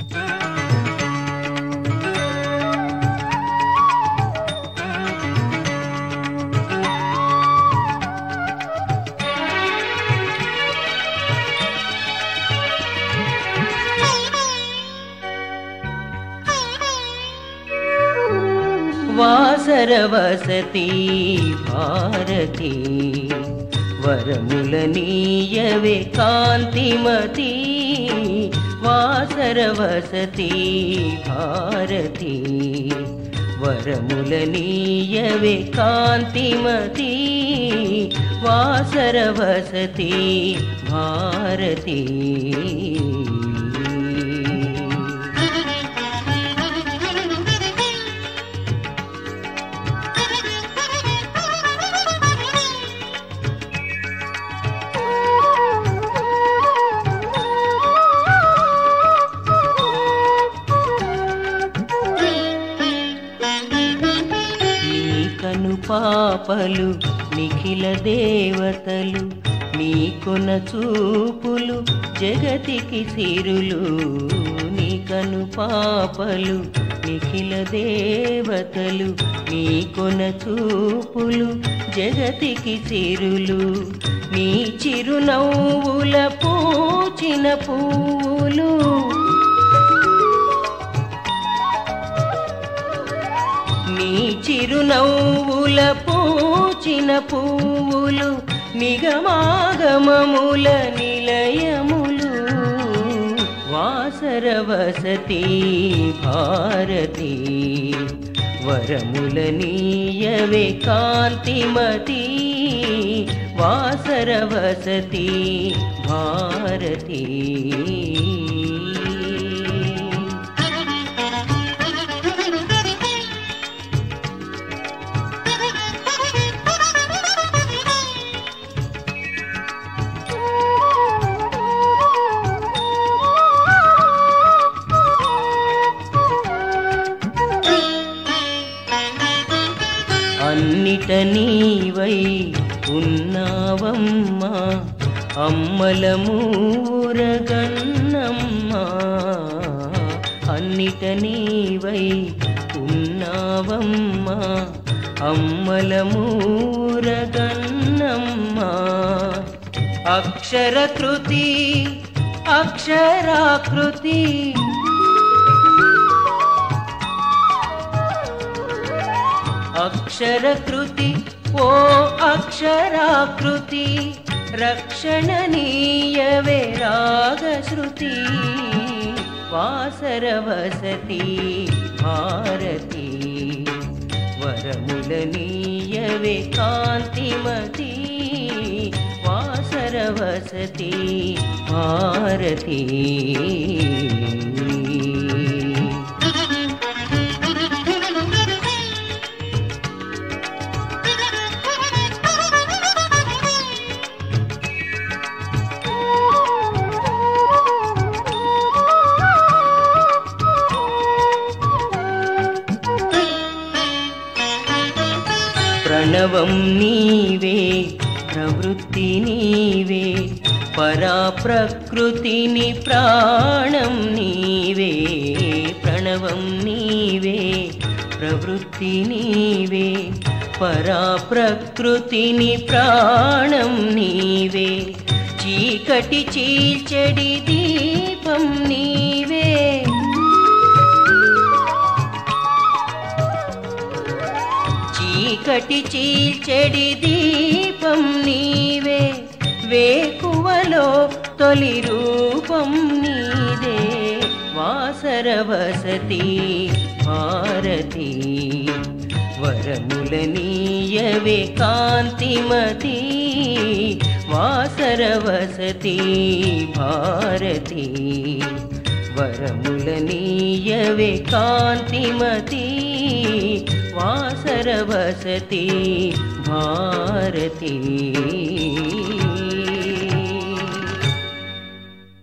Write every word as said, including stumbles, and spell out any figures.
వాసరవసతి భారతి వరములనీయవే కాంతిమతి వాసరవసతి భారతి వరములనీయవే కాంతిమతి వాసరవసతి భారతి పాపలు నిఖిల దేవతలు నీ కొన చూపులు జగతికి సిరులు నీ కను పాపలు నిఖిల దేవతలు నీ కొన చూపులు జగతికి సిరులు నీ చిరునవ్వుల పూచిన పూలు నీ చిరునవ్వుల పూచిన పువ్వులు నిగమాగమముల నిలయములు వాసరవసతి భారతి వరములనీయవే కాంతిమతి వాసరవసతి భారతి అన్నిట నీవై ఉన్నావమ్మా అమ్మలమూరగన్నమ్మా అన్నిట నీవై ఉన్నావమ్మా అమ్మలమూరగన్నమ్మా అక్షరకృతి అక్షరాకృతి అక్షరకృతి ఓ అక్షరాకృతి రక్షణనీయవే రాగశ్రుతి వాసరవసతి భారతి వరములనీయవే కాంతిమతి వాసరవసతి భారతి ప్రణవం నీవే ప్రవృత్తి నీవే పరాప్రకృతిని ప్రాణం నీవే ప్రణవం నీవే ప్రవృత్తి నీవే పరాప్రకృతిని ప్రాణం నీవే చీకటి చీల్చెడి దీపం నీవే చీకటి చీల్చెడి దీపం నీవే వేకువలో తొలి రూపం నీదే వాసరవసతి భారతి వరములనీయవే కాంతిమతి వాసరవసతి భారతి వరములనీయవే కాంతిమతి వాసరవసతి భారతి।